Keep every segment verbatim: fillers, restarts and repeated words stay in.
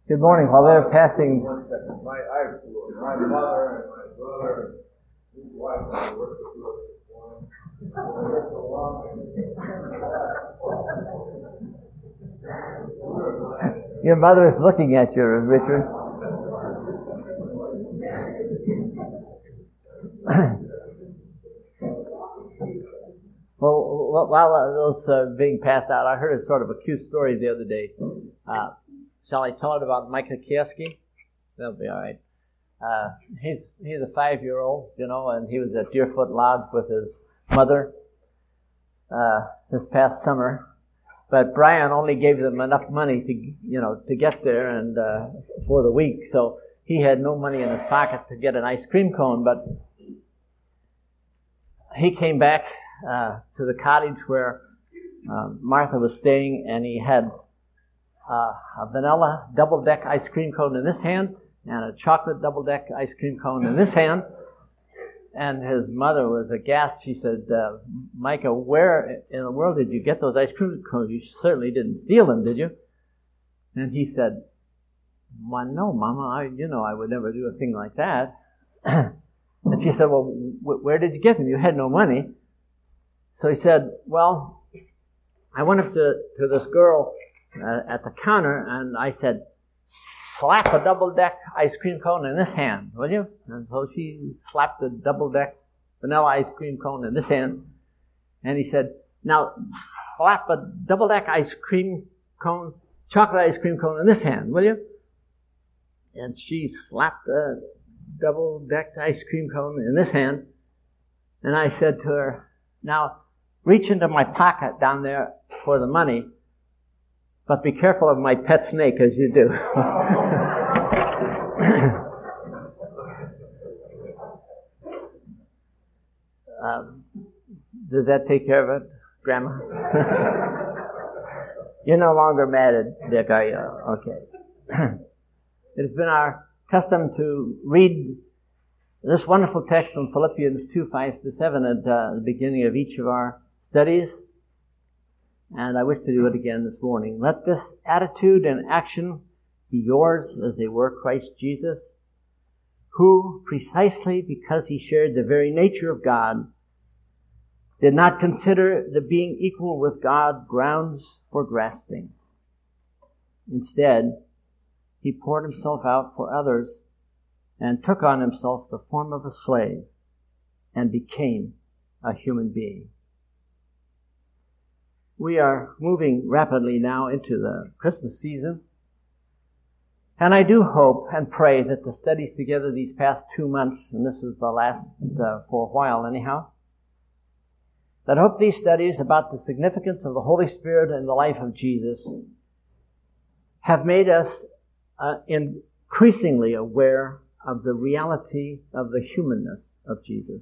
Good morning. While they're passing... One second. My, I, my mother and my brother, his wife, I worked with us this morning. We worked so long. Your mother is looking at you, Richard. Well, while those are being passed out, I heard a sort of a cute story the other day. Uh, shall I tell it about Micah Kieski? That'll be all right. Uh, he's he's a five-year-old, you know, and he was at Deerfoot Lodge with his mother uh, this past summer. But Brian only gave them enough money to, you know, to get there and uh, for the week, so he had no money in his pocket to get an ice cream cone. But he came back uh, to the cottage where uh, Martha was staying, and he had uh, a vanilla double-deck ice cream cone in this hand and a chocolate double-deck ice cream cone in this hand. And his mother was aghast. She said, uh, Micah, where in the world did you get those ice cream cones? You certainly didn't steal them, did you? And he said, well, no, Mama, I, you know I would never do a thing like that. And she said, well, wh- where did you get them? You had no money. So he said, well, I went up to, to this girl uh, at the counter, and I said, slap a double-deck ice cream cone in this hand, will you? And so she slapped the double-deck vanilla ice cream cone in this hand. And he said, now slap a double-deck ice cream cone, chocolate ice cream cone in this hand, will you? And she slapped the double-deck ice cream cone in this hand. And I said to her, now reach into my pocket down there for the money, but be careful of my pet snake as you do. um, does that take care of it, Grandma? You're no longer mad at Dick, are you? Okay. It has been our custom to read this wonderful text from Philippians two, five to seven at uh, the beginning of each of our studies. And I wish to do it again this morning. Let this attitude and action be yours as they were Christ Jesus, who, precisely because he shared the very nature of God, did not consider the being equal with God grounds for grasping. Instead, he poured himself out for others and took on himself the form of a slave and became a human being. We are moving rapidly now into the Christmas season. And I do hope and pray that the studies together these past two months, and this is the last uh, for a while anyhow, that I hope these studies about the significance of the Holy Spirit in the life of Jesus have made us uh, increasingly aware of the reality of the humanness of Jesus.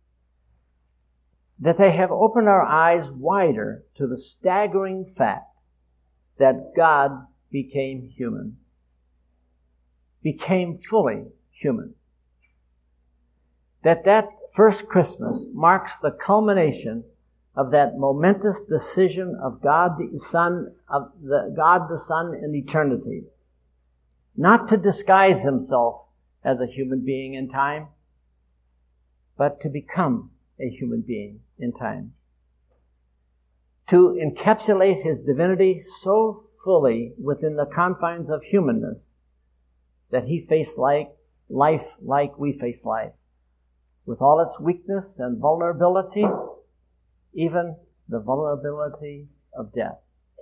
That they have opened our eyes wider to the staggering fact that God became human, became fully human. That that first Christmas marks the culmination of that momentous decision of God the Son, of the God the Son in eternity, not to disguise himself as a human being in time, but to become a human being in time. To encapsulate his divinity so fully within the confines of humanness that he faced like life like we face life, with all its weakness and vulnerability, even the vulnerability of death.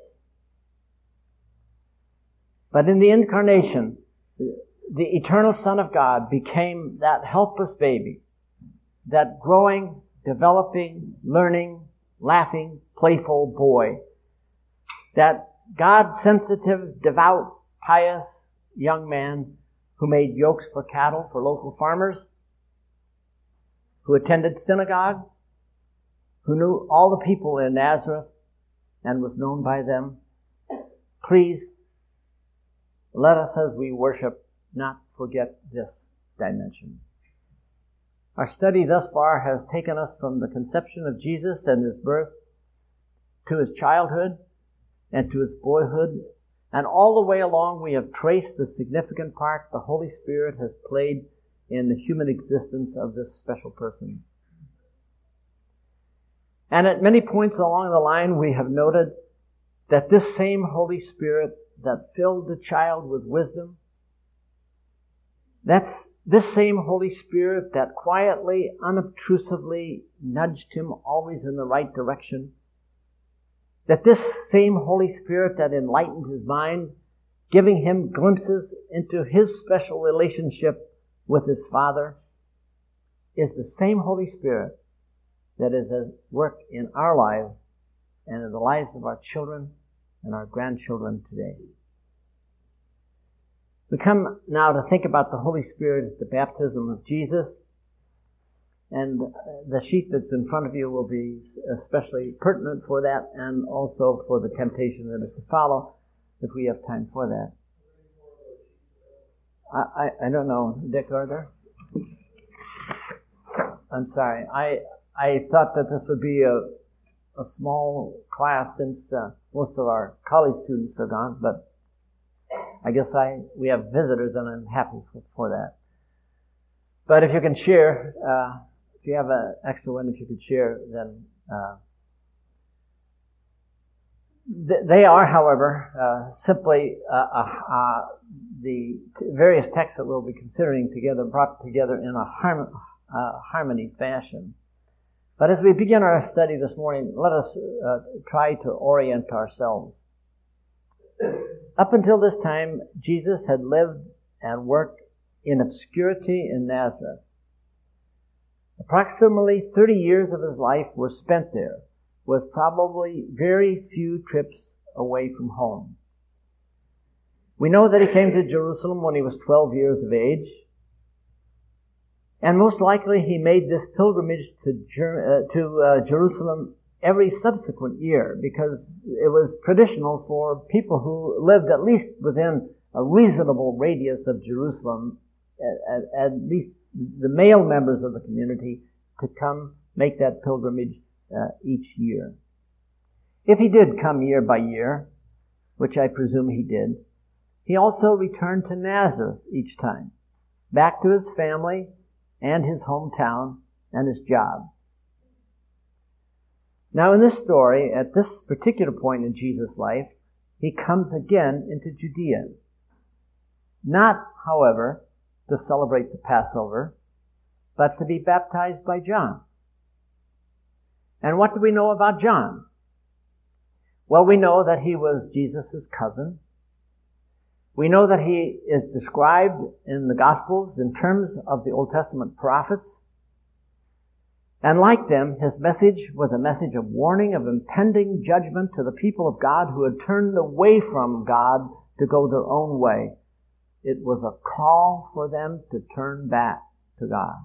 But in the incarnation, the eternal Son of God became that helpless baby, that growing, developing, learning, laughing, playful boy, that God-sensitive, devout, pious young man who made yokes for cattle for local farmers, who attended synagogue, who knew all the people in Nazareth and was known by them. Please, let us as we worship not forget this dimension. Our study thus far has taken us from the conception of Jesus and his birth to his childhood and to his boyhood And all the way along we have traced the significant part the Holy Spirit has played in the human existence of this special person. And at many points along the line we have noted that this same Holy Spirit that filled the child with wisdom, that's this same Holy Spirit that quietly, unobtrusively nudged him always in the right direction, that this same Holy Spirit that enlightened his mind, giving him glimpses into his special relationship with his Father, is the same Holy Spirit that is at work in our lives and in the lives of our children and our grandchildren today. We come now to think about the Holy Spirit at the baptism of Jesus, and the sheet that's in front of you will be especially pertinent for that and also for the temptation that is to follow, if we have time for that. I, I, I don't know, Dick, are there? I'm sorry. I I thought that this would be a a small class since uh, most of our college students are gone, but I guess I we have visitors and I'm happy for, for that. But if you can share, uh, if you have an extra one, if you could share, then uh, th- they are, however, uh, simply uh, uh, uh, the t- various texts that we'll be considering together, brought together in a harm- uh, harmony fashion. But as we begin our study this morning, let us uh, try to orient ourselves. Up until this time, Jesus had lived and worked in obscurity in Nazareth. Approximately thirty years of his life were spent there, with probably very few trips away from home. We know that he came to Jerusalem when he was twelve years of age, and most likely he made this pilgrimage to, Jer- uh, to uh, Jerusalem every subsequent year, because it was traditional for people who lived at least within a reasonable radius of Jerusalem, at, at, at least the male members of the community, to come make that pilgrimage uh, each year. If he did come year by year, which I presume he did, he also returned to Nazareth each time, back to his family and his hometown and his job. Now in this story, at this particular point in Jesus' life, he comes again into Judea. Not, however, to celebrate the Passover, but to be baptized by John. And what do we know about John? Well, we know that he was Jesus' cousin. We know that he is described in the Gospels in terms of the Old Testament prophets. And like them, his message was a message of warning, of impending judgment to the people of God who had turned away from God to go their own way. It was a call for them to turn back to God.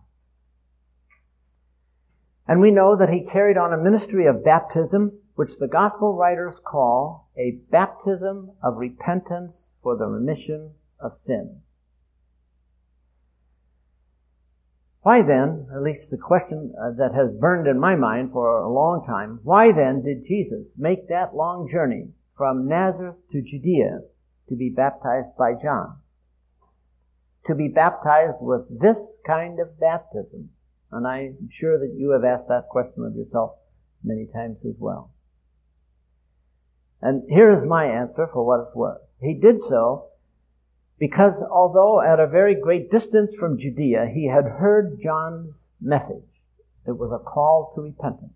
And we know that he carried on a ministry of baptism, which the Gospel writers call a baptism of repentance for the remission of sins. Why then, at least the question uh, that has burned in my mind for a long time, why then did Jesus make that long journey from Nazareth to Judea to be baptized by John? To be baptized with this kind of baptism? And I'm sure that you have asked that question of yourself many times as well. And here is my answer for what it's worth. He did so because although at a very great distance from Judea, he had heard John's message. It was a call to repentance.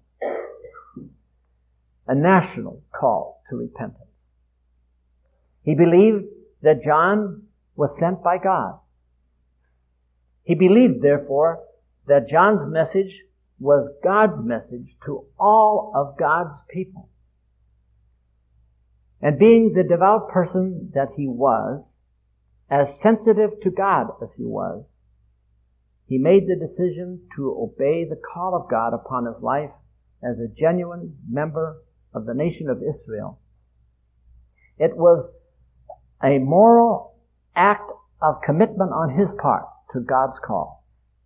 A national call to repentance. He believed that John was sent by God. He believed, therefore, that John's message was God's message to all of God's people. And being the devout person that he was, as sensitive to God as he was, he made the decision to obey the call of God upon his life as a genuine member of the nation of Israel. It was a moral act of commitment on his part to God's call.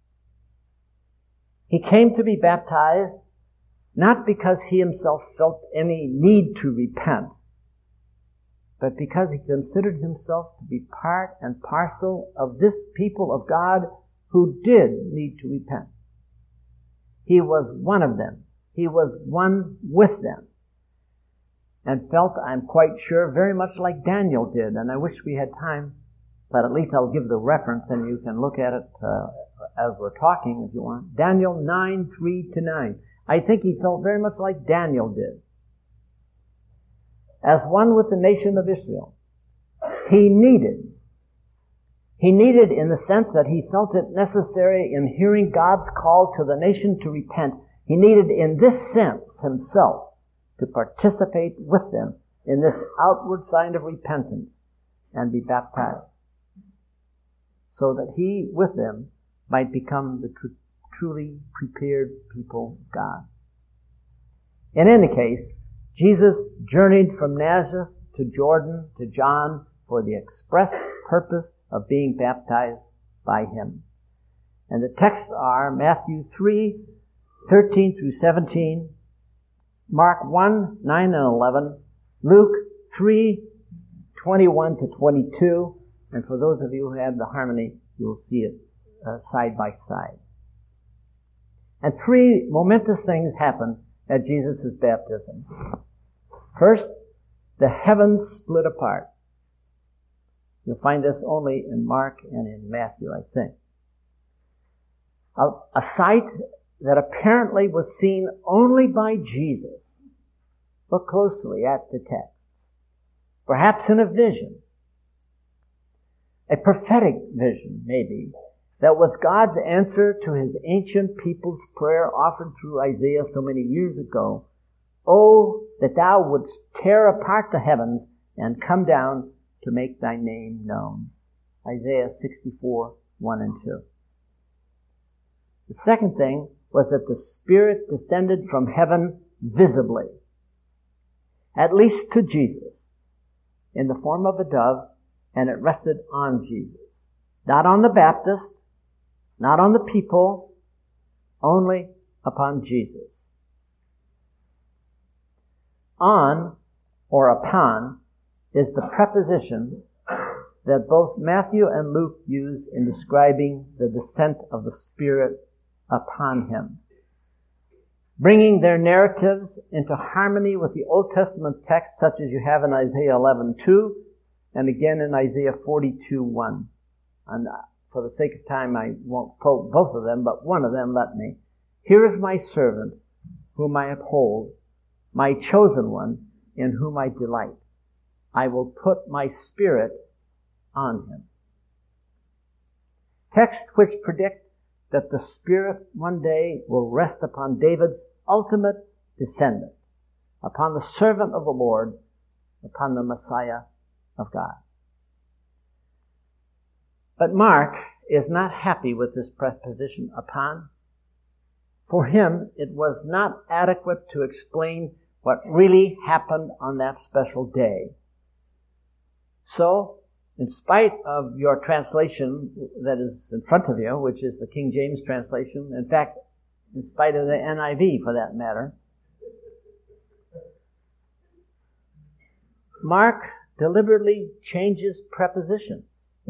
He came to be baptized not because he himself felt any need to repent, but because he considered himself to be part and parcel of this people of God who did need to repent. He was one of them. He was one with them. And felt, I'm quite sure, very much like Daniel did. And I wish we had time, but at least I'll give the reference and you can look at it uh, as we're talking if you want. Daniel nine, three to nine. I think he felt very much like Daniel did. As one with the nation of Israel, he needed, he needed in the sense that he felt it necessary in hearing God's call to the nation to repent. He needed in this sense himself to participate with them in this outward sign of repentance and be baptized, so that he with them might become the tr- truly prepared people of God. In any case, Jesus journeyed from Nazareth to Jordan to John for the express purpose of being baptized by him. And the texts are Matthew three, thirteen through seventeen, Mark one, nine and eleven, Luke three, twenty-one to twenty-two, and for those of you who have the harmony, you'll see it uh, side by side. And three momentous things happened at Jesus' baptism. First, the heavens split apart. You'll find this only in Mark and in Matthew, I think. A, a sight that apparently was seen only by Jesus. Look closely at the texts. Perhaps in a vision. A prophetic vision, maybe, that was God's answer to his ancient people's prayer offered through Isaiah so many years ago. Oh, that thou wouldst tear apart the heavens and come down to make thy name known. Isaiah sixty-four, one and two. The second thing was that the Spirit descended from heaven visibly, at least to Jesus, in the form of a dove, and it rested on Jesus. Not on the Baptist, not on the people, only upon Jesus. On, or upon, is the preposition that both Matthew and Luke use in describing the descent of the Spirit upon him, bringing their narratives into harmony with the Old Testament texts such as you have in Isaiah eleven two and again in Isaiah forty-two one. And for the sake of time, I won't quote both of them, but one of them let me. Here is my servant, whom I uphold, my chosen one, in whom I delight. I will put my Spirit on him. Texts which predict that the Spirit one day will rest upon David's ultimate descendant, upon the servant of the Lord, upon the Messiah of God. But Mark is not happy with this preposition upon. For him, it was not adequate to explain what really happened on that special day. So, in spite of your translation that is in front of you, which is the King James translation, in fact, in spite of the N I V for that matter, Mark deliberately changes preposition.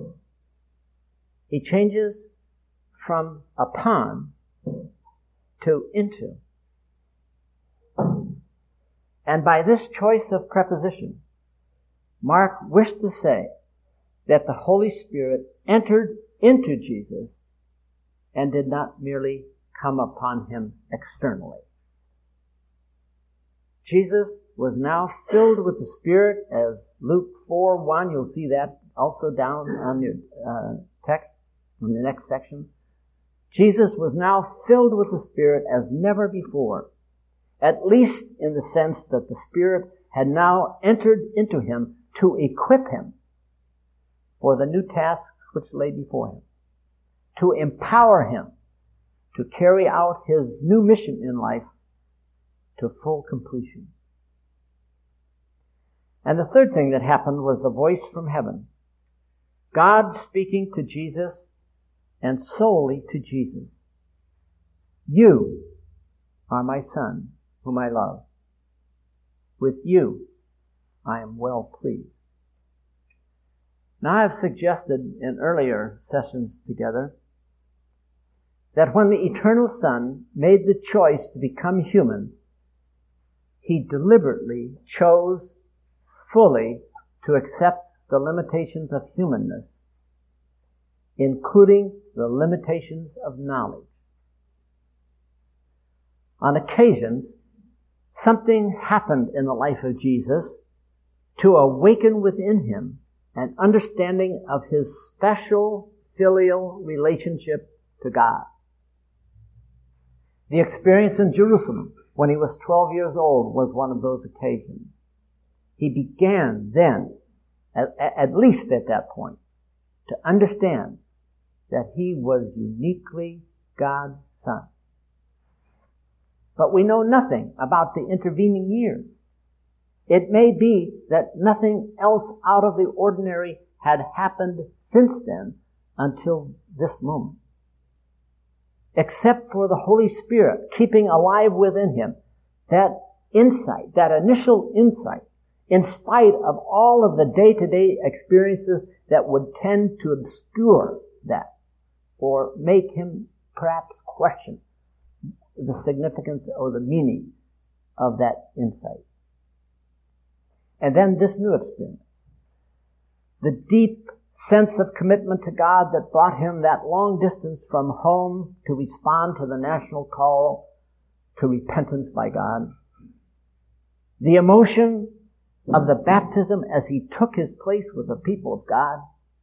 He changes from upon to into. And by this choice of preposition, Mark wished to say that the Holy Spirit entered into Jesus and did not merely come upon him externally. Jesus was now filled with the Spirit, as Luke four one, you'll see that also down on your uh, text in the next section. Jesus was now filled with the Spirit as never before, at least in the sense that the Spirit had now entered into him to equip him for the new tasks which lay before him, to empower him to carry out his new mission in life to full completion. And the third thing that happened was the voice from heaven. God speaking to Jesus and solely to Jesus. You are my Son, whom I love. With you I am well pleased. Now, I have suggested in earlier sessions together that when the eternal Son made the choice to become human, he deliberately chose fully to accept the limitations of humanness, including the limitations of knowledge. On occasions, something happened in the life of Jesus to awaken within him an understanding of his special filial relationship to God. The experience in Jerusalem when he was twelve years old was one of those occasions. He began then, at, at least at that point, to understand that he was uniquely God's Son. But we know nothing about the intervening years. It may be that nothing else out of the ordinary had happened since then until this moment, except for the Holy Spirit keeping alive within him that insight, that initial insight, in spite of all of the day-to-day experiences that would tend to obscure that or make him perhaps question the significance or the meaning of that insight. And then this new experience, the deep sense of commitment to God that brought him that long distance from home to respond to the national call to repentance by God. The emotion of the baptism as he took his place with the people of God.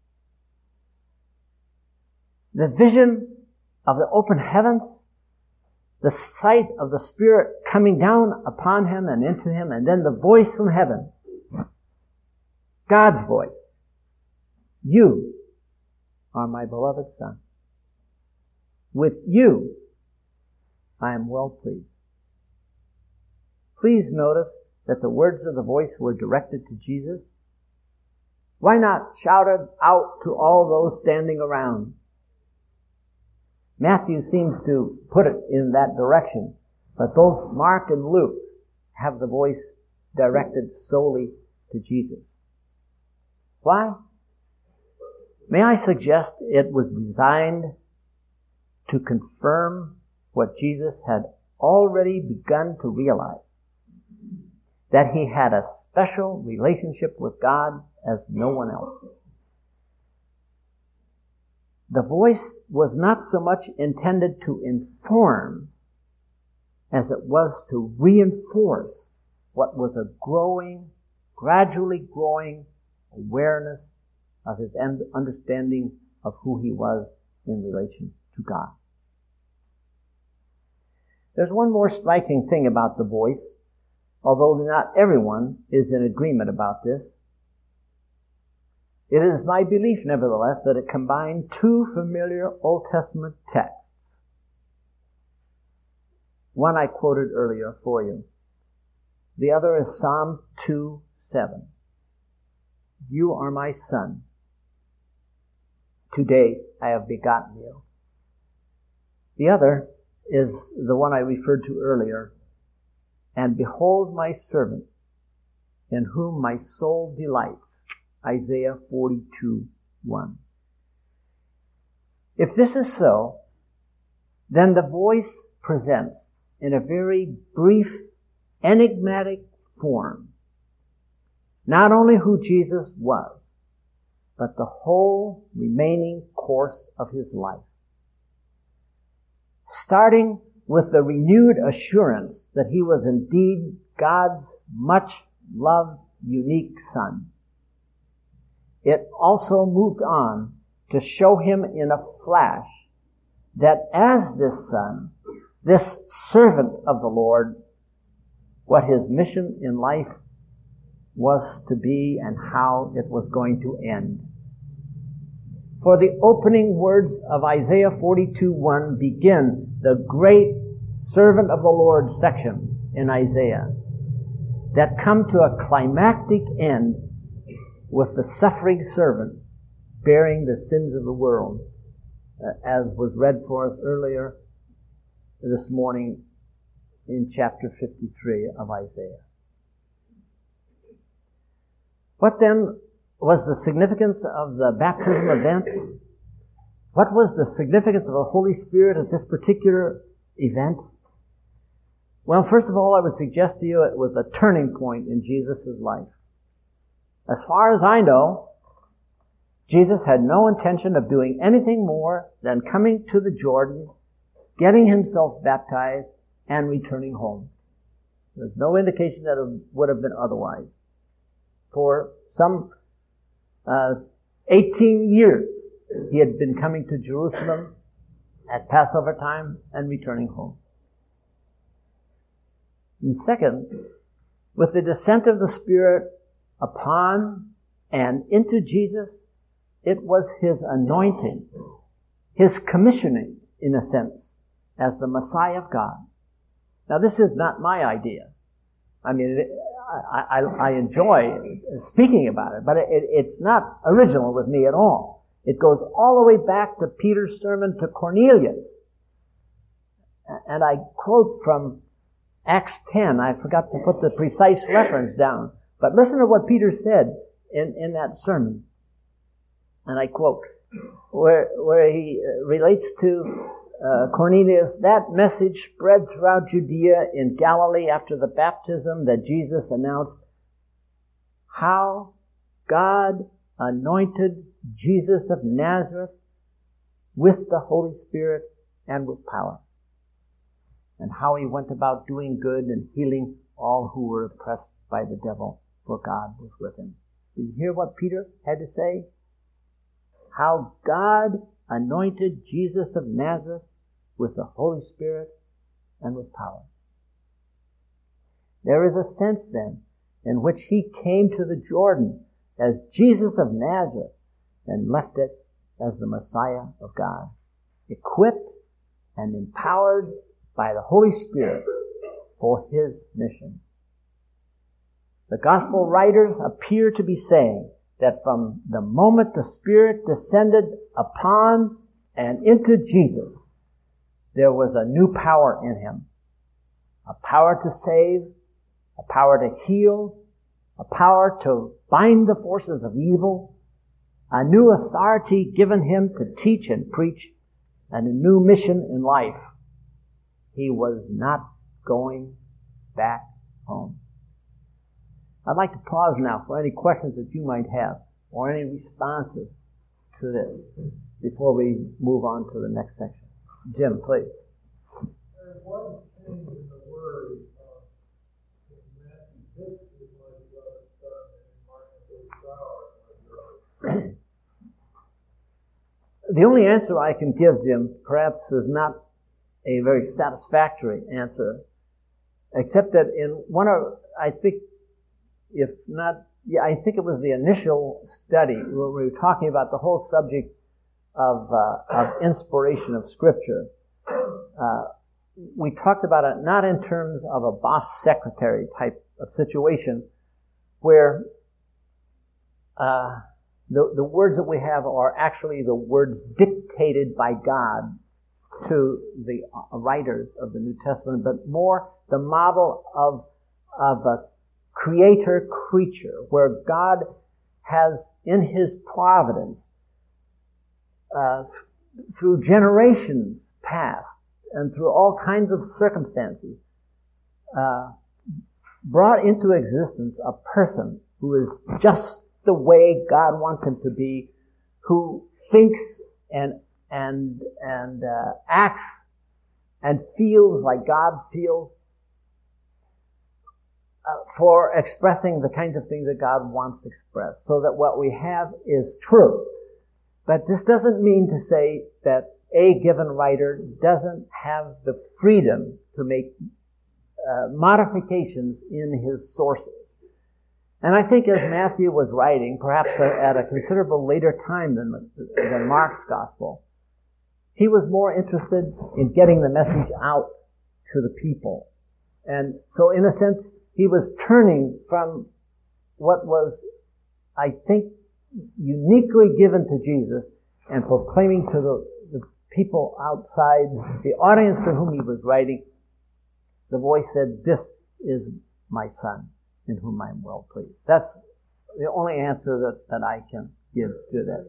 The vision of the open heavens, the sight of the Spirit coming down upon him and into him, and then the voice from heaven, God's voice. You are my beloved Son. With you, I am well pleased. Please notice that the words of the voice were directed to Jesus. Why not shout it out to all those standing around? Matthew seems to put it in that direction, but both Mark and Luke have the voice directed solely to Jesus. Why? May I suggest it was designed to confirm what Jesus had already begun to realize, that he had a special relationship with God as no one else. The voice was not so much intended to inform as it was to reinforce what was a growing, gradually growing awareness of his understanding of who he was in relation to God. There's one more striking thing about the voice, although not everyone is in agreement about this. It is my belief, nevertheless, that it combined two familiar Old Testament texts. One I quoted earlier for you. The other is Psalm two seven. You are my son. Today I have begotten you. The other is the one I referred to earlier. And behold my servant, in whom my soul delights. Isaiah forty-two one. If this is so, then the voice presents in a very brief, enigmatic form not only who Jesus was, but the whole remaining course of his life. Starting with the renewed assurance that he was indeed God's much-loved, unique Son. It also moved on to show him in a flash that as this Son, this servant of the Lord, what his mission in life was to be and how it was going to end. For the opening words of Isaiah forty-two one begin the great servant of the Lord section in Isaiah that come to a climactic end with the suffering servant bearing the sins of the world, uh, as was read for us earlier this morning in chapter fifty-three of Isaiah. What then was the significance of the baptism event? What was the significance of the Holy Spirit at this particular event? Well, first of all, I would suggest to you it was a turning point in Jesus' life. As far as I know, Jesus had no intention of doing anything more than coming to the Jordan, getting himself baptized, and returning home. There's no indication that it would have been otherwise. For some uh, eighteen years, he had been coming to Jerusalem at Passover time and returning home. And second, with the descent of the Spirit upon and into Jesus, it was his anointing, his commissioning, in a sense, as the Messiah of God. Now, this is not my idea. I mean, it, I, I, I enjoy speaking about it, but it, it's not original with me at all. It goes all the way back to Peter's sermon to Cornelius. And I quote from Acts ten. I forgot to put the precise reference down. But listen to what Peter said in, in that sermon. And I quote, where, where he relates to uh, Cornelius, that message spread throughout Judea in Galilee after the baptism that Jesus announced how God anointed Jesus of Nazareth with the Holy Spirit and with power, and how he went about doing good and healing all who were oppressed by the devil, for God was with him. Did you hear what Peter had to say? How God anointed Jesus of Nazareth with the Holy Spirit and with power. There is a sense then in which he came to the Jordan as Jesus of Nazareth and left it as the Messiah of God, equipped and empowered by the Holy Spirit for his mission. The gospel writers appear to be saying that from the moment the Spirit descended upon and into Jesus, there was a new power in him. A power to save, a power to heal, a power to bind the forces of evil, a new authority given him to teach and preach, and a new mission in life. He was not going back home. I'd like to pause now for any questions that you might have or any responses to this before we move on to the next section. Jim, please. There's one change in the word uh, in Matthew six is like you got to start in Mark and The only answer I can give, Jim, perhaps is not a very satisfactory answer, except that in one of, I think, if not, yeah, I think it was the initial study where we were talking about the whole subject of, uh, of inspiration of Scripture. Uh, we talked about it not in terms of a boss secretary type of situation where uh, the, the words that we have are actually the words dictated by God to the writers of the New Testament, but more the model of, of a creator-creature, where God has, in his providence, uh, th- through generations past and through all kinds of circumstances, uh, brought into existence a person who is just the way God wants him to be, who thinks and and and uh, acts and feels like God feels, uh, for expressing the kinds of things that God wants expressed, so that what we have is true. But this doesn't mean to say that a given writer doesn't have the freedom to make uh, modifications in his sources. And I think as Matthew was writing, perhaps at a considerable later time than, than Mark's gospel, he was more interested in getting the message out to the people. And so in a sense, he was turning from what was, I think, uniquely given to Jesus and proclaiming to the, the people outside, the audience to whom he was writing. The voice said, "This is my son, in whom I am well pleased." That's the only answer that, that I can give to that.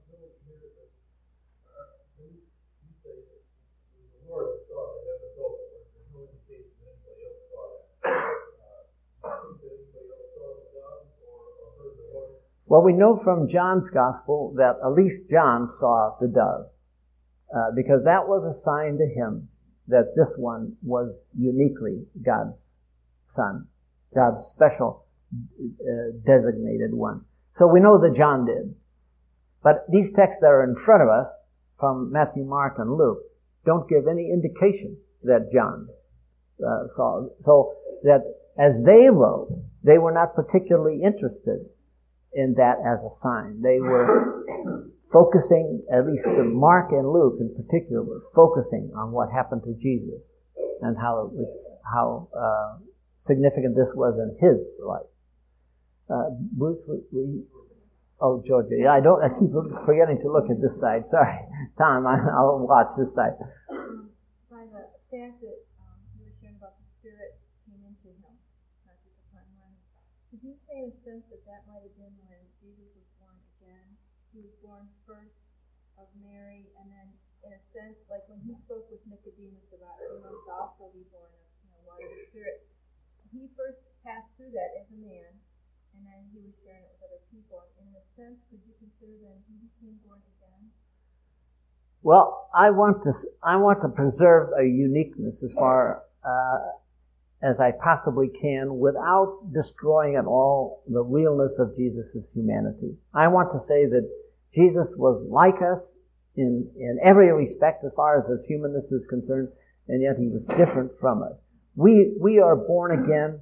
Well, we know from John's gospel that at least John saw the dove, uh, because that was a sign to him that this one was uniquely God's son, God's special uh, designated one. So we know that John did. But these texts that are in front of us, from Matthew, Mark, and Luke, don't give any indication that John uh, saw. So that as they wrote, they were not particularly interested in that as a sign. They were focusing, at least the Mark and Luke in particular, were focusing on what happened to Jesus and how it was, how uh, significant this was in his life. Uh, Bruce, we, we, oh, Georgia, yeah, I don't, I keep forgetting to look at this side. Sorry, Tom, I, I'll watch this side. Um, by the fact that um, you were sharing about the Spirit came into him, not just upon him. Did you say in a sense that that might have been when Jesus was born again? He was born first of Mary, and then in a sense, like when he spoke with Nicodemus about he must also be born of you know, water and Spirit, he first passed through that as a man, and then he was sharing it with other people. In a sense, could you consider that he became born again? Well, I want to I want to preserve a uniqueness as far uh, as I possibly can without destroying at all the realness of Jesus' humanity. I want to say that Jesus was like us in, in every respect as far as his humanness is concerned, and yet he was different from us. We, we are born again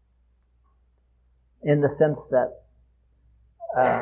in the sense that uh,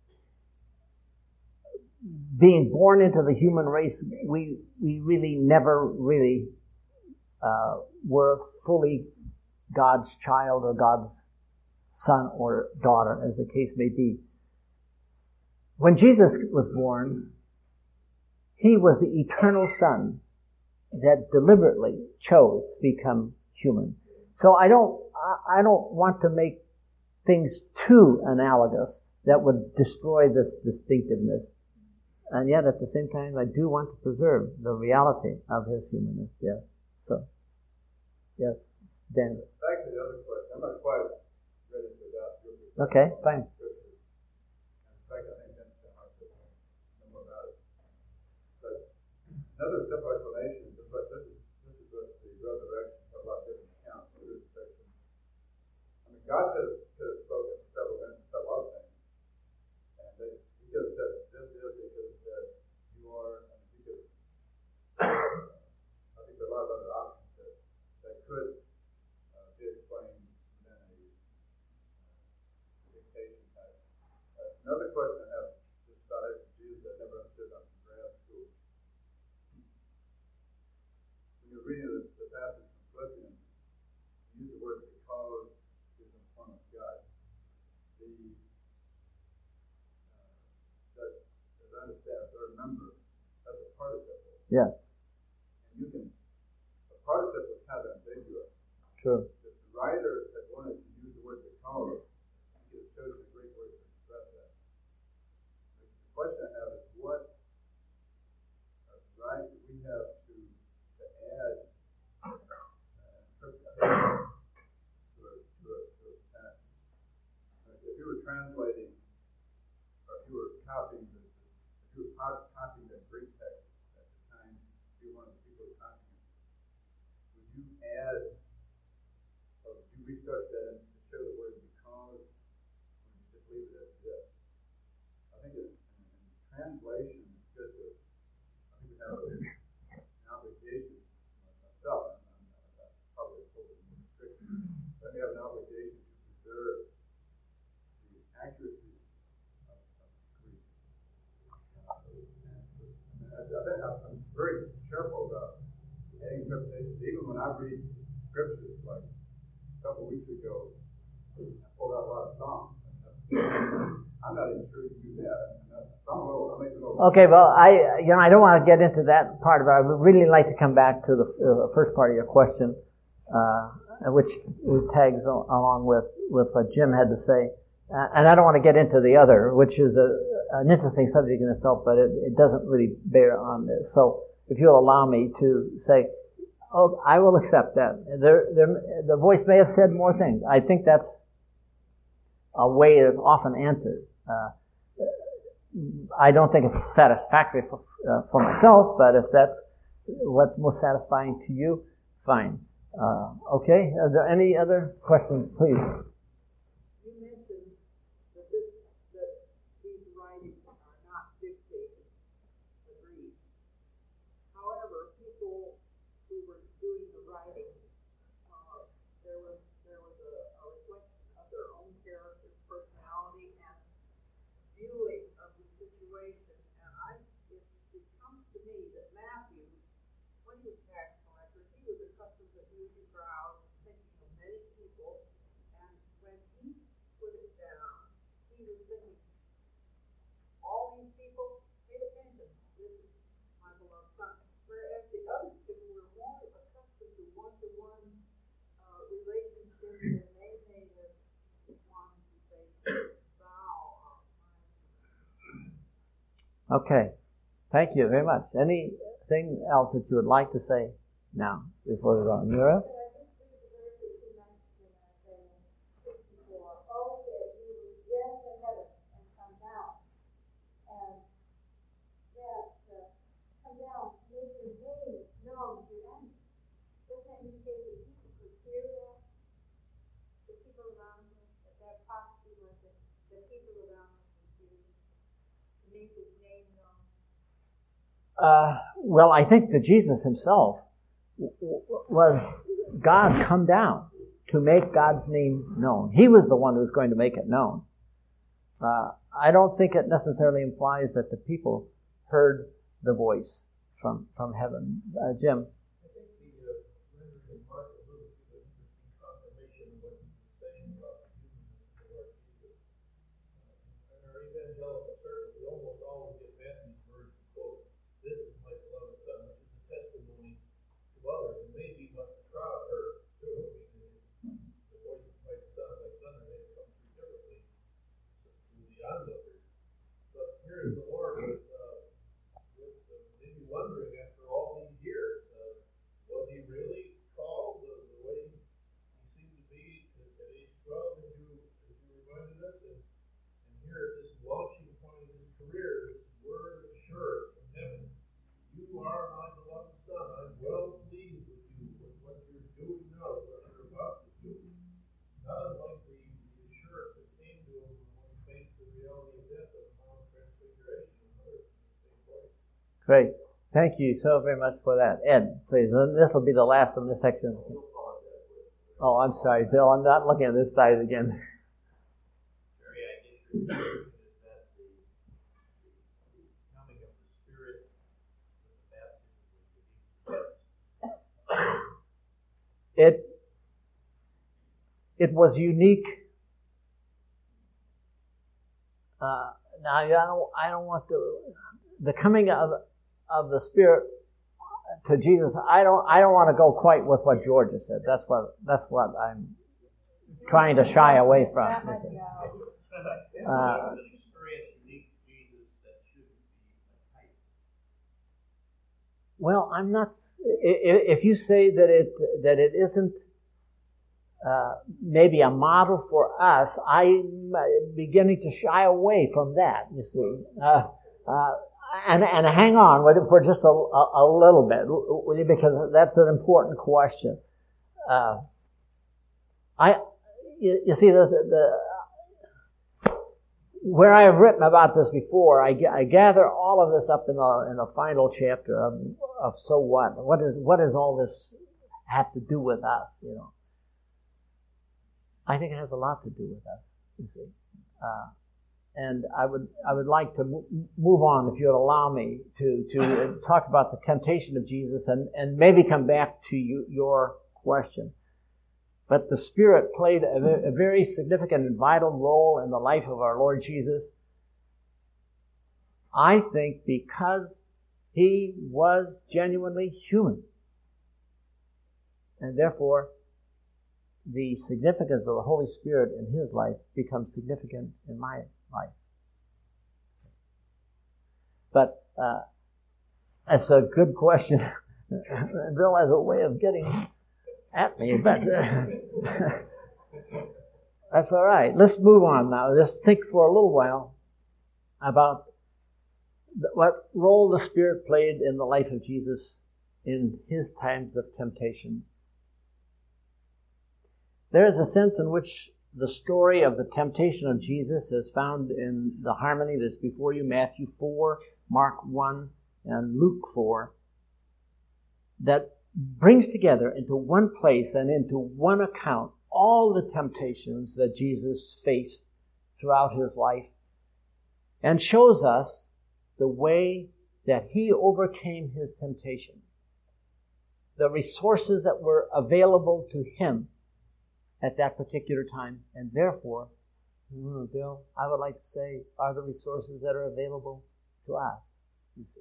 being born into the human race, we, we really never really uh, were fully God's child or God's son or daughter, as the case may be. When Jesus was born, he was the eternal Son that deliberately chose to become human. So I don't, I don't want to make things too analogous that would destroy this distinctiveness. And yet at the same time, I do want to preserve the reality of his humanness, yes. So, yes, Dan. Back to the other question. I'm not quite ready to adopt your perspective. Okay, fine. In fact, I think that's the hard to know more about it. But another simple explanation, just like this is, this is what the resurrection, a lot of different accounts of the resurrection. I mean, God could have, could have spoken several minutes, several other things. And they, he could have said, this is, he could have said, you are, and he could have, I think there are a lot of other options that, that could uh, be explained within a uh, dictation type. Uh, another question I have just about exegesis that I never understood on grad school. When you're reading the, the passage from Philippians, you use the word because is in form of God. The uh, that, as I understand, as I remember, that's a participle. Yeah. And you can, a participle is kind of ambiguous. True. If the writer had wanted to use the word because, he has chosen a great word to express that. The question I have is what uh, right do we have to, to add uh, interpretation to a, to a, to a text? Like if you were translating, or if you were copying the, if you were cop- copying the Greek text at the time, you were one of the people who were copying it, would you add, or would you research that and to show the word because, or would you just leave it as this? I think in, in, in translation, it's good to, I think we have a, an obligation, myself, I'm, I'm, I'm probably a little bit more strict, but we have an obligation to preserve the accuracy of, of Greek. Uh, and I, I think I'm, I'm very careful about adding interpretations. Even when I read scriptures, like a couple of weeks ago, I pulled out a lot of Psalms. I'm not even sure you can do that. Some will, I make a little. Okay, well, I, you know, I don't want to get into that part of it. I would really like to come back to the uh, first part of your question, uh, which tags al- along with, with what Jim had to say. uh, and I don't want to get into the other, which is a, an interesting subject in itself, but it, it doesn't really bear on this. So if you'll allow me to say, oh, I will accept that. There, there, the voice may have said more things. I think that's a way it's often answered. Uh, I don't think it's satisfactory for, uh, for myself, but if that's what's most satisfying to you, fine. Uh, okay, are there any other questions, please? You mentioned that, this, that these writings are not dictated, agreed. However, people who were doing the writing, uh, there was there was a, a reflection of their own character's personality and viewing of the situation. And I, it, it comes to me that Matthew, when he was tax collector, he was accustomed to huge crowds, thinking of many people, and when he put it down, he was thinking, all these people, pay attention, this is my beloved son. Whereas the other two were more accustomed to one-to-one uh, relationships, and they made it one to say, thou art mine. Okay, thank you very much. Anything else that you would like to say now before we go on? Mira? Uh, well, I think that Jesus himself w- w- was God come down to make God's name known. He was the one who was going to make it known. Uh, I don't think it necessarily implies that the people heard the voice from, from heaven. Uh, Jim? I think the uh, rendering of Mark a little bit of an interesting confirmation of what he was saying about the humanness of the Lord Jesus. Uh, in our evangelical circle, we almost always get Matthew's words to quote, "This is my beloved son," which is a testimony to others, and maybe what the crowd heard too. I mean, the voice of my son, my son, may have come through differently to the onlookers. But here is the Lord with, uh, with uh, maybe wondering after all these years, uh, was he really called the, the way he seemed to be at, at age twelve, as you, as you reminded us? And, and here at this launching point of his career, this word of assurance from heaven, "You are my beloved son. I'm well pleased with you, with what you're doing now, what you're about to do." Not unlike the, the assurance that came to him when he faced the reality of death on the Mount of Transfiguration. Another same place. Great. Thank you so very much for that. Ed, please. This will be the last of this section. Oh, I'm sorry, Bill. I'm not looking at this side again. Jerry, I get your conclusion is that the, the, the coming of the Spirit with the baptism was the It it was unique. Uh, now I don't I don't want to the coming of of the Spirit to Jesus. I don't I don't want to go quite with what George has said. That's what that's what I'm trying to shy away from. That might go. Uh, an experience unique to Jesus that shouldn't be a type. Well, I'm not. If you say that it that it isn't uh, maybe a model for us, I'm beginning to shy away from that. You see, uh, uh, and and hang on for just a, a, a little bit, because that's an important question. Uh, I, you, you see, the, the where I have written about this before, I, I gather all of this up in the in the final chapter of, of so what? What is what does all this have to do with us? You know, I think it has a lot to do with us. You see, uh, and I would I would like to move on, if you'd allow me, to to talk about the temptation of Jesus, and and maybe come back to you, your question. But the Spirit played a, a very significant and vital role in the life of our Lord Jesus. I think because he was genuinely human. And therefore, the significance of the Holy Spirit in his life becomes significant in my life. But uh, that's a good question. Bill has a way of getting at me, but uh, that's all right. Let's move on now. Just think for a little while about what role the Spirit played in the life of Jesus in his times of temptation. There is a sense in which the story of the temptation of Jesus is found in the harmony that's before you, Matthew four, Mark one, and Luke four, that brings together into one place and into one account all the temptations that Jesus faced throughout his life and shows us the way that he overcame his temptation, the resources that were available to him at that particular time, and therefore, Bill, I would like to say, are the resources that are available to us, you see.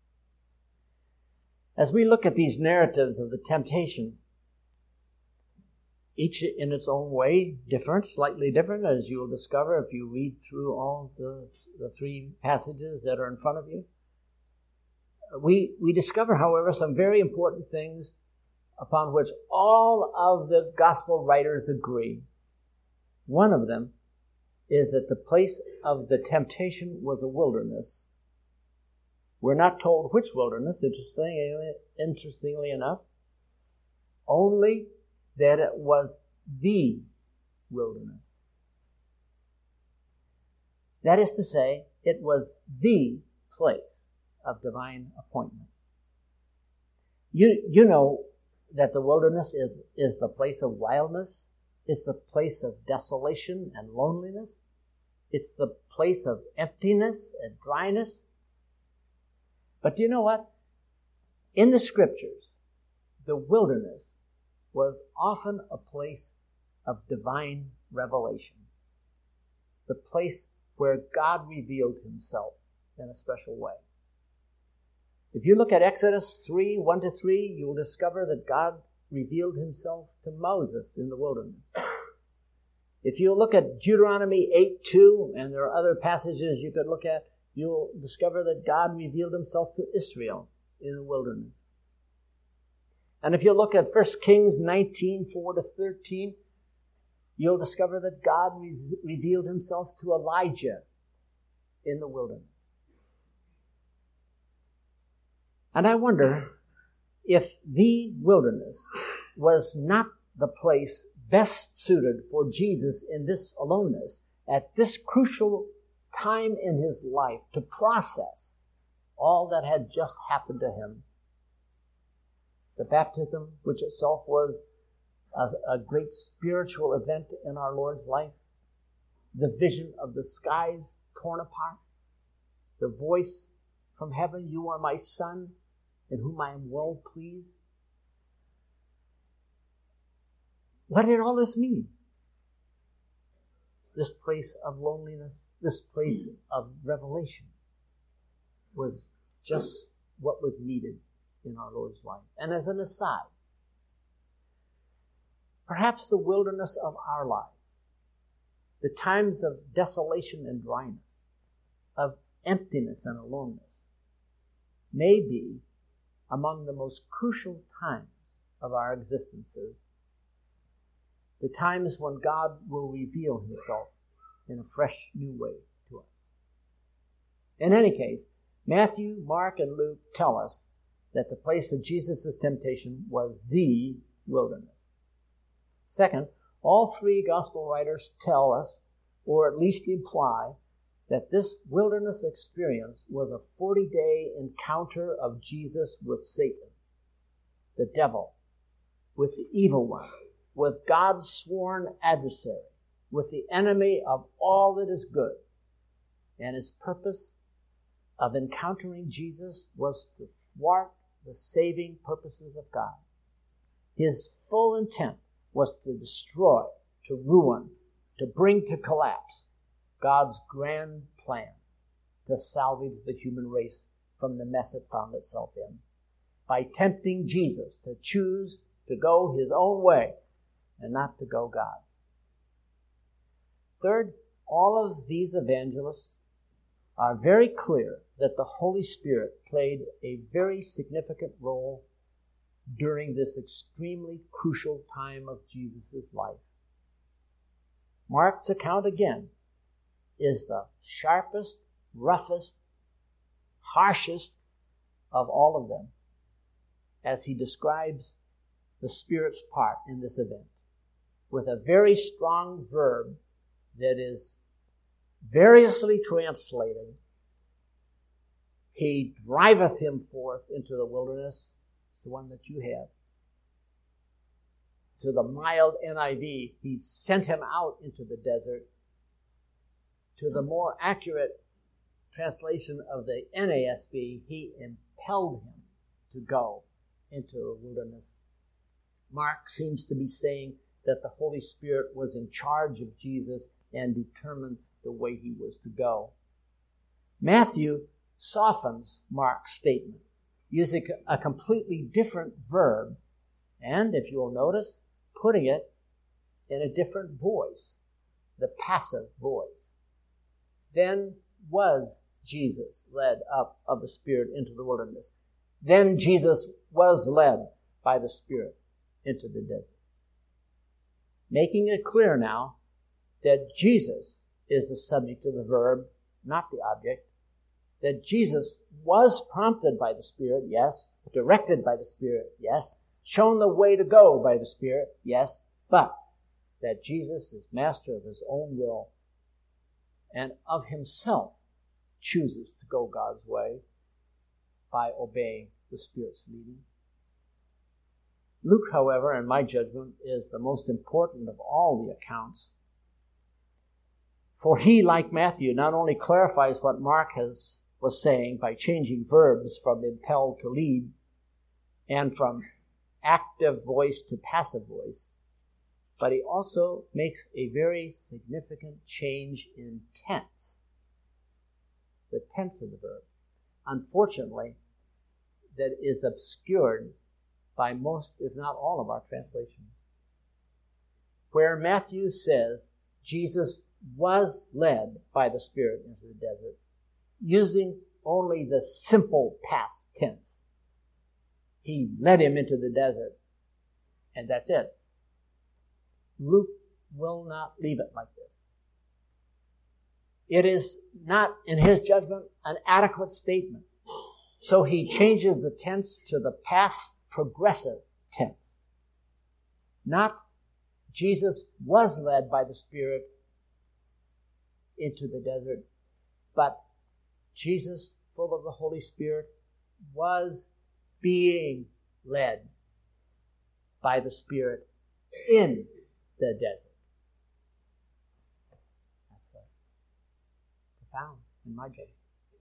As we look at these narratives of the temptation, each in its own way, different, slightly different, as you will discover if you read through all the, the three passages that are in front of you. We, we discover, however, some very important things upon which all of the gospel writers agree. One of them is that the place of the temptation was a wilderness. We're not told which wilderness, interestingly, interestingly enough, only that it was the wilderness. That is to say, it was the place of divine appointment. You, you know that the wilderness is, is the place of wildness. It's the place of desolation and loneliness. It's the place of emptiness and dryness. But do you know what? In the Scriptures, the wilderness was often a place of divine revelation. The place where God revealed himself in a special way. If you look at Exodus three, one to three, you will discover that God revealed himself to Moses in the wilderness. If you look at Deuteronomy eight two, and there are other passages you could look at, you'll discover that God revealed himself to Israel in the wilderness. And if you look at First Kings nineteen, four to thirteen, you'll discover that God re- revealed himself to Elijah in the wilderness. And I wonder if the wilderness was not the place best suited for Jesus in this aloneness, at this crucial time in his life, to process all that had just happened to him. The baptism, which itself was a, a great spiritual event in our Lord's life. The vision of the skies torn apart. The voice from heaven, "You are my Son, in whom I am well pleased." What did all this mean? This place of loneliness, this place of revelation, was just what was needed in our Lord's life. And as an aside, perhaps the wilderness of our lives, the times of desolation and dryness, of emptiness and aloneness, may be among the most crucial times of our existences, the times when God will reveal himself in a fresh new way to us. In any case, Matthew, Mark, and Luke tell us that the place of Jesus' temptation was the wilderness. Second, all three gospel writers tell us, or at least imply, that this wilderness experience was a forty-day encounter of Jesus with Satan, the devil, with the evil one, with God's sworn adversary, with the enemy of all that is good. And his purpose of encountering Jesus was to thwart the saving purposes of God. His full intent was to destroy, to ruin, to bring to collapse God's grand plan to salvage the human race from the mess it found itself in, by tempting Jesus to choose to go his own way and not to go God's. Third, all of these evangelists are very clear that the Holy Spirit played a very significant role during this extremely crucial time of Jesus' life. Mark's account, again, is the sharpest, roughest, harshest of all of them as he describes the Spirit's part in this event with a very strong verb that is variously translated. He driveth him forth into the wilderness. It's the one that you have. To the mild N I V, he sent him out into the desert. To the more accurate translation of the N A S B, he impelled him to go into the wilderness. Mark seems to be saying that the Holy Spirit was in charge of Jesus and determined the way he was to go. Matthew softens Mark's statement, using a completely different verb, and, if you will notice, putting it in a different voice, the passive voice. Then was Jesus led up of the Spirit into the wilderness. Then Jesus was led by the Spirit into the desert. Making it clear now that Jesus is the subject of the verb, not the object. That Jesus was prompted by the Spirit, yes. Directed by the Spirit, yes. Shown the way to go by the Spirit, yes. But that Jesus is master of his own will and of himself chooses to go God's way by obeying the Spirit's leading. Luke, however, in my judgment, is the most important of all the accounts. For he, like Matthew, not only clarifies what Mark has was saying by changing verbs from impelled to lead and from active voice to passive voice, but he also makes a very significant change in tense, the tense of the verb. Unfortunately, that is obscured by most, if not all, of our translations. Where Matthew says Jesus was led by the Spirit into the desert, using only the simple past tense. He led him into the desert, and that's it. Luke will not leave it like this. It is not, in his judgment, an adequate statement. So he changes the tense to the past progressive tense. Not Jesus was led by the Spirit into the desert, but Jesus, full of the Holy Spirit, was being led by the Spirit in the desert. That's uh, profound in my judgment.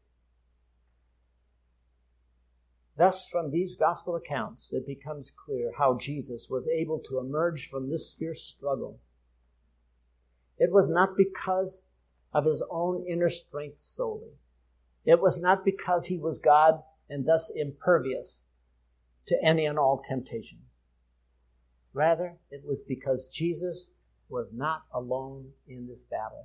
Thus, from these gospel accounts, it becomes clear how Jesus was able to emerge from this fierce struggle. It was not because of his own inner strength solely. It was not because he was God and thus impervious to any and all temptations. Rather, it was because Jesus was not alone in this battle.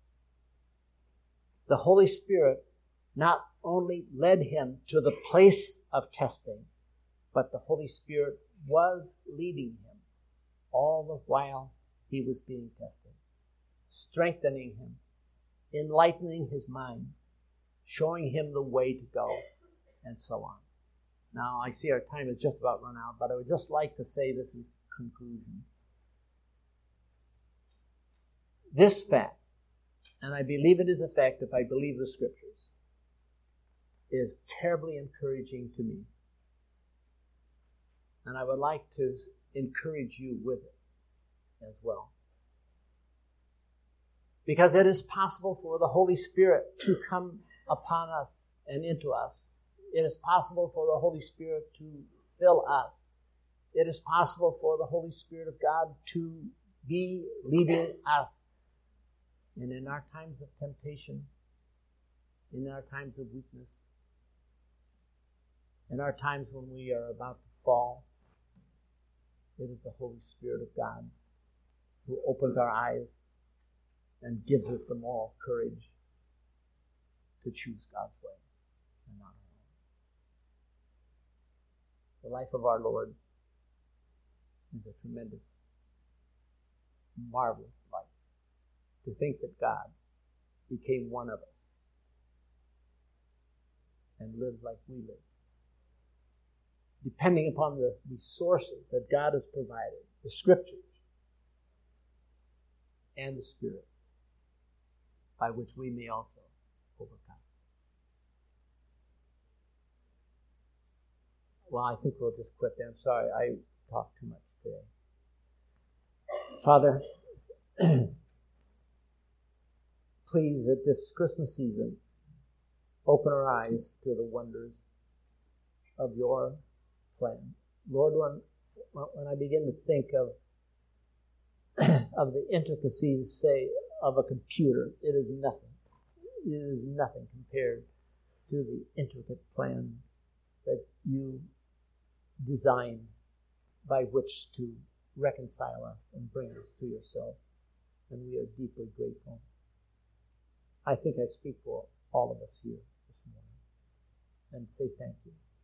The Holy Spirit not only led him to the place of testing, but the Holy Spirit was leading him all the while he was being tested, strengthening him, enlightening his mind, showing him the way to go, and so on. Now, I see our time has just about run out, but I would just like to say this in conclusion. This fact, and I believe it is a fact if I believe the Scriptures, is terribly encouraging to me. And I would like to encourage you with it as well. Because it is possible for the Holy Spirit to come upon us and into us. It is possible for the Holy Spirit to fill us. It is possible for the Holy Spirit of God to be leading us. And in our times of temptation, in our times of weakness, in our times when we are about to fall, it is the Holy Spirit of God who opens our eyes and gives us the moral courage to choose God's way and not our own. The life of our Lord is a tremendous, marvelous life. To think that God became one of us and lived like we live, depending upon the resources that God has provided, the Scriptures and the Spirit, by which we may also overcome. Well, I think we'll just quit there. I'm sorry, I talked too much today. Father, please, at this Christmas season, open our eyes to the wonders of your plan. Lord, when, when I begin to think of of the intricacies, say, of a computer, it is nothing. It is nothing compared to the intricate plan that you designed by which to reconcile us and bring us to yourself. And we are deeply grateful. I think I speak for all of us here this morning and say thank you.